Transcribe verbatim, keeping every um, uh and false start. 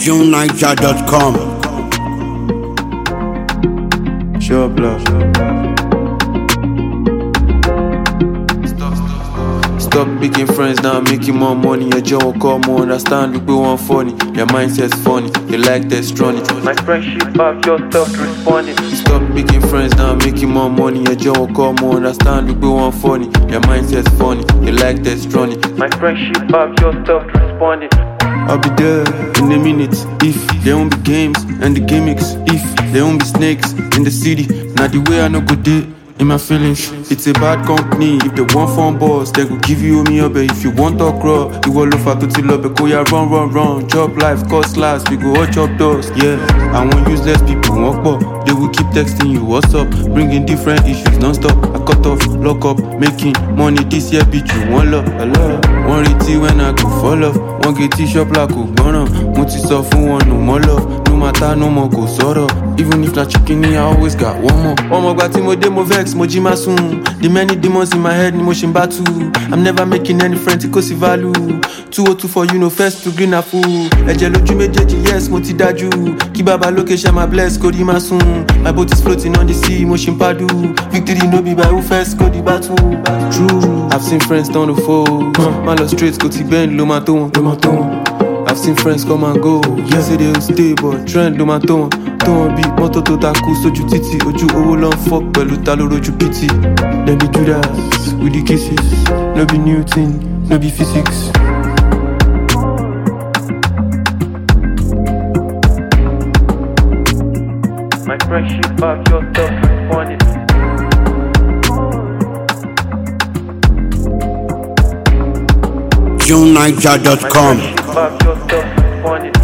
june niger dot com. Sure blood. Stop making friends now, making more money. Your job will come more, understand people want funny. Your mindset's funny, you like that strong. My friendship of yourself responding. Stop making friends now, making more money. Your job will come more, understand people want funny. Your mindset's funny, you like that strong. My friendship of yourself responding. I'll be there in a minute if there won't be games and the gimmicks. If there won't be snakes in the city, now the way I know good day. In my feelings, it's a bad company. If they want phone balls, they will give you me up. If you want to grow, you will look for to love. Because you run, run, run. Job life, cost last. We go all chop doors. Yeah, I want useless people walk up. They will keep texting you, what's up? Bringing different issues non-stop. I cut off, lock up, making money this year. Bitch, you want love, I love. One reti when I go fall off. One get t-shop like a gunner. Multi soft one, no more love. No matter, no more go sort of. Even if not chicken, I always got one more. One more got mo demo vex, mo jima soon. The many demons in my head, ni motion battle. I'm never making any friends, it see value. two oh two for you, no first to green a fool. Eje loju mejeji, yes, mo ti daju. Kibaba location, my bless, go di masoon. My boat is floating on the sea, motion padu. Victory no be by who first, go the battle. True, I've seen friends down the fold. My lost streets, go to bend, lo maton, lo maton. I've seen friends come and go. Yes, they will stay, but trend do my tone. Don't be moto to taku, soju titi. Oju owo long fuck, pelu talo roju pity. Then the Judas with the kisses. No be Newton, no be physics. My friendship of yourself responding. june niger dot com. My friendship of yourself responding.